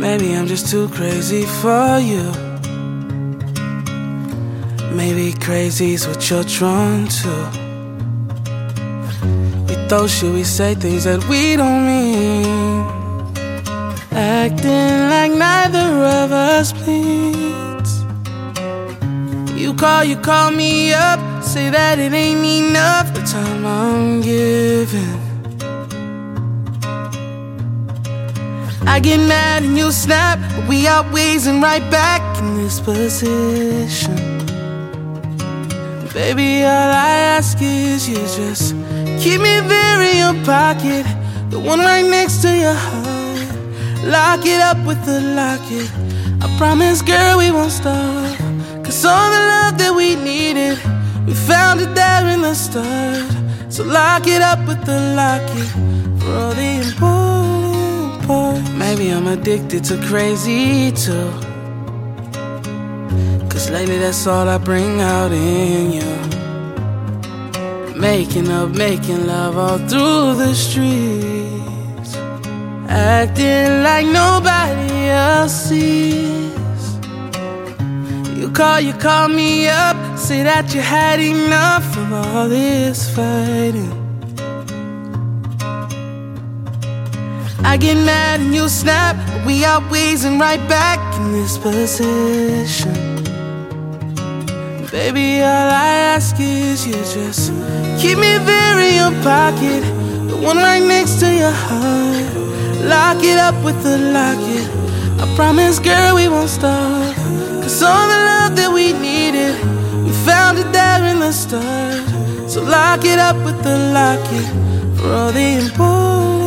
Maybe I'm just too crazy for you. Maybe crazy's what you're drawn to. We throw shit, we say things that we don't mean, acting like neither of us bleeds. You call me up, say that it ain't enough the time I'm giving. I get mad and you snap, but we always and right back in this position. Baby, all I ask is you just keep me there in your pocket, the one right next to your heart. Lock it up with the locket. I promise, girl, we won't stop. Cause all the love that we needed, we found it there in the start. So lock it up with the locket for all the important parts. Maybe I'm addicted to crazy too, cause lately that's all I bring out in you. Making up, making love all through the streets, acting like nobody else sees. You call me up, say that you had enough of all this fighting. I get mad and you snap, but we always and right back in this position. Baby, all I ask is you just keep me there in your pocket, the one right next to your heart. Lock it up with the locket. I promise, girl, we won't stop. Cause all the love that we needed, we found it there in the start. So lock it up with the locket for all the important